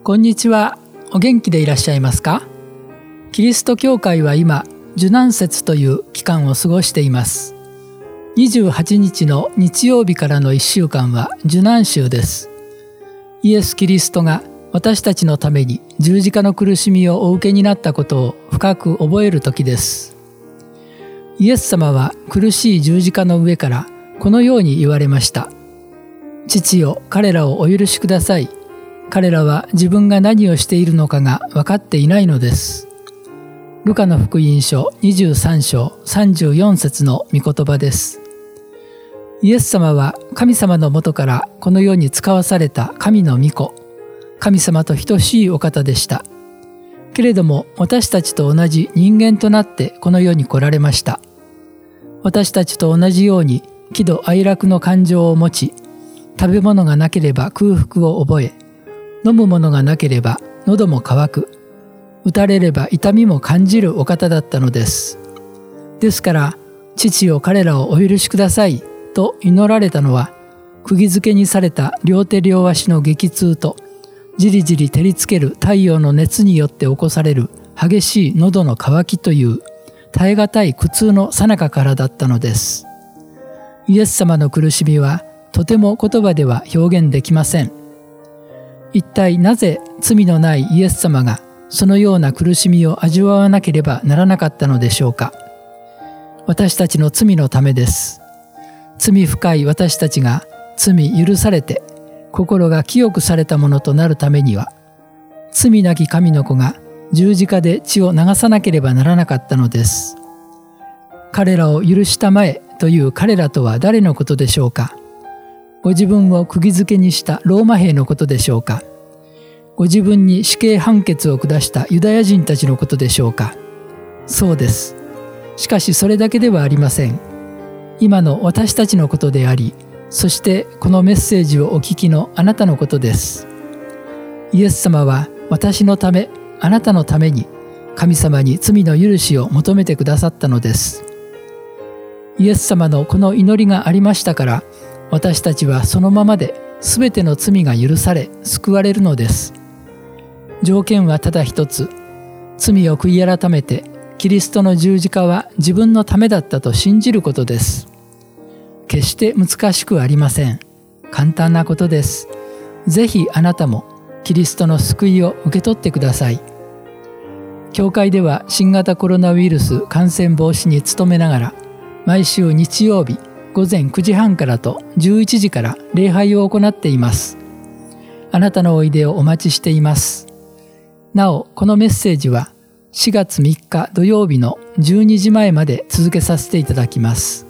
こんにちは。お元気でいらっしゃいますか？キリスト教会は今、受難節という期間を過ごしています。28日の日曜日からの1週間は受難週です。イエス・キリストが私たちのために十字架の苦しみをお受けになったことを深く覚える時です。イエス様は苦しい十字架の上からこのように言われました。父よ、彼らをお許しください。彼らは自分が何をしているのかが分かっていないのです。ルカの福音書23章34節の御言葉です。イエス様は神様のもとからこの世に使わされた神の御子、神様と等しいお方でした。けれども私たちと同じ人間となってこの世に来られました。私たちと同じように喜怒哀楽の感情を持ち、食べ物がなければ空腹を覚え、飲むものがなければ喉も渇く、打たれれば痛みも感じるお方だったのです。ですから父よ、彼らをお許しくださいと祈られたのは、釘付けにされた両手両足の激痛とじりじり照りつける太陽の熱によって起こされる激しい喉の渇きという耐え難い苦痛の最中からだったのです。イエス様の苦しみはとても言葉では表現できません。一体なぜ罪のないイエス様がそのような苦しみを味わわなければならなかったのでしょうか。私たちの罪のためです。罪深い私たちが罪許されて心が清くされたものとなるためには、罪なき神の子が十字架で血を流さなければならなかったのです。彼らを許したまえという彼らとは誰のことでしょうか。ご自分を釘付けにしたローマ兵のことでしょうか。ご自分に死刑判決を下したユダヤ人たちのことでしょうか。そうです。しかしそれだけではありません。今の私たちのことであり、そしてこのメッセージをお聞きのあなたのことです。イエス様は私のため、あなたのために神様に罪の許しを求めてくださったのです。イエス様のこの祈りがありましたから、私たちはそのままで全ての罪が許され救われるのです。条件はただ一つ、罪を悔い改めてキリストの十字架は自分のためだったと信じることです。決して難しくありません。簡単なことです。ぜひあなたもキリストの救いを受け取ってください。教会では新型コロナウイルス感染防止に努めながら、毎週日曜日午前9時半からと11時から礼拝を行っています。あなたのおいでをお待ちしています。なお、このメッセージは4月3日土曜日の12時前まで続けさせていただきます。